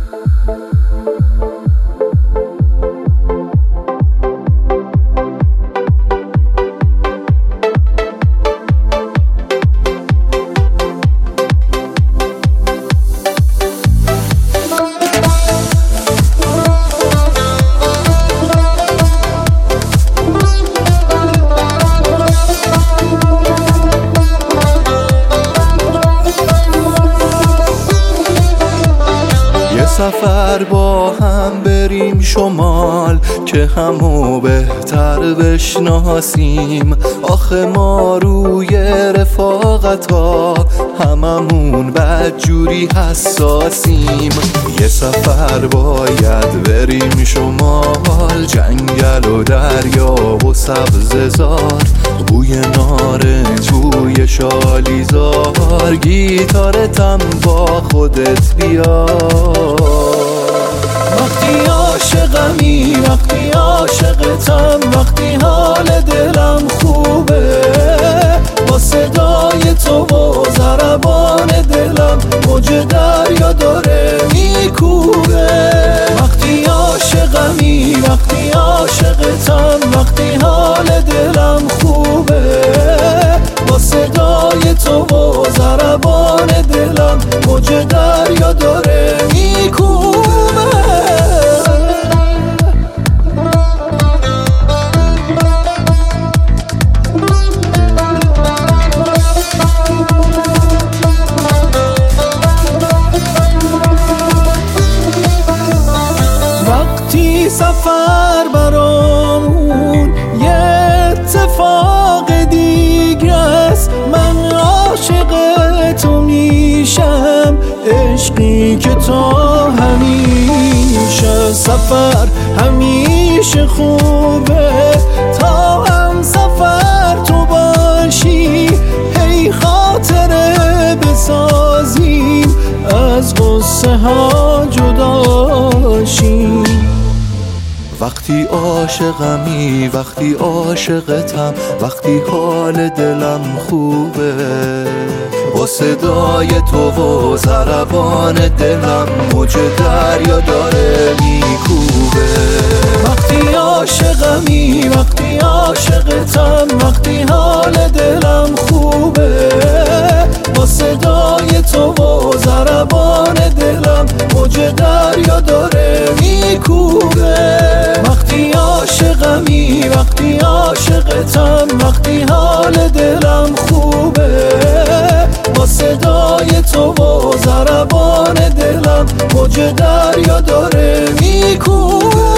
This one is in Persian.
سفر با هم بریم شمال که همو بهتر بشناسیم. آخه ما روی رفاقتا هممون بدجوری حساسیم. یه سفر باید بریم شمال، جنگل و دریا و سبززار، بوی نارنج بوی شالیزار، گیتارتم با خودت بیار. وقتی عاشقمی، وقتی عاشقتم، وقتی حال دلم خوبه، با صدای تو و ضربان دلم موج دریا داره میکوبه. وقتی عاشقمی، وقتی عاشقتم، وقتی حال دلم خوبه، با صدای تو و ضربان دلم موج دریا داره میکوبه. وقتی سفر برامون یه اتفاق دیگه است، من عاشق تو میشم، عشقی که تا همیشه. سفر همیشه خوبه تا هم سفر تو باشی، هی خاطره بسازیم از غصه ها جداشیم. وقتی عاشقمی، وقتی عاشقتم، وقتی حال دلم خوبه، با صدای تو و ضربان دلم موج دریا داره میکوبه. وقتی عاشقمی، وقتی عاشقتم، وقتی حال دلم خوبه، با صدای تو و ضربان دلم موج دریا داره میکوبه. وقتی عاشقمی، وقتی عاشقتم، وقتی حال دلم خوبه، با صدای تو و ضربان دلم موج دریا داره میکوبه.